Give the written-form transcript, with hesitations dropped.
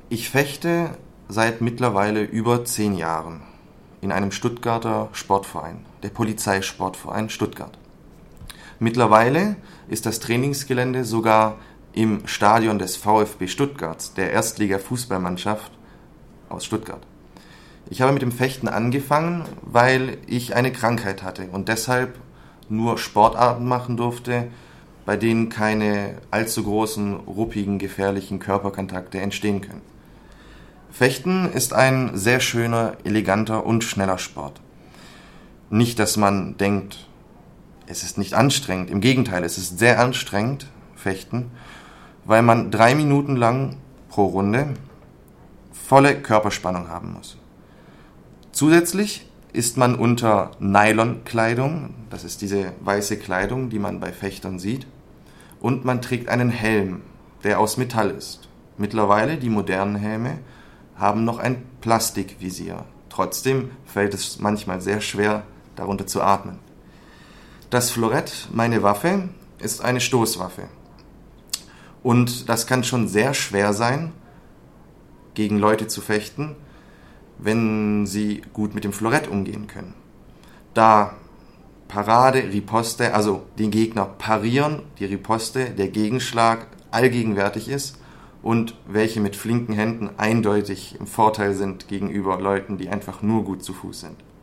Ich fechte seit mittlerweile über 10 Jahren in einem Stuttgarter Sportverein, der Polizeisportverein Stuttgart. Mittlerweile ist das Trainingsgelände sogar im Stadion des VfB Stuttgart, der Erstliga-Fußballmannschaft aus Stuttgart. Ich habe mit dem Fechten angefangen, weil ich eine Krankheit hatte und deshalb nur Sportarten machen durfte, bei denen keine allzu großen, ruppigen, gefährlichen Körperkontakte entstehen können. Fechten ist ein sehr schöner, eleganter und schneller Sport. Nicht, dass man denkt, es ist nicht anstrengend. Im Gegenteil, es ist sehr anstrengend, Fechten, weil man 3 Minuten lang pro Runde volle Körperspannung haben muss. Zusätzlich ist man unter Nylonkleidung, das ist diese weiße Kleidung, die man bei Fechtern sieht, und man trägt einen Helm, der aus Metall ist. Mittlerweile, die modernen Helme, haben noch ein Plastikvisier. Trotzdem fällt es manchmal sehr schwer, darunter zu atmen. Das Florett, meine Waffe, ist eine Stoßwaffe. Und das kann schon sehr schwer sein, gegen Leute zu fechten, wenn sie gut mit dem Florett umgehen können. Da Parade, Riposte, also den Gegner parieren, die Riposte, der Gegenschlag allgegenwärtig ist und mit flinken Händen eindeutig im Vorteil sind gegenüber Leuten, die einfach nur gut zu Fuß sind.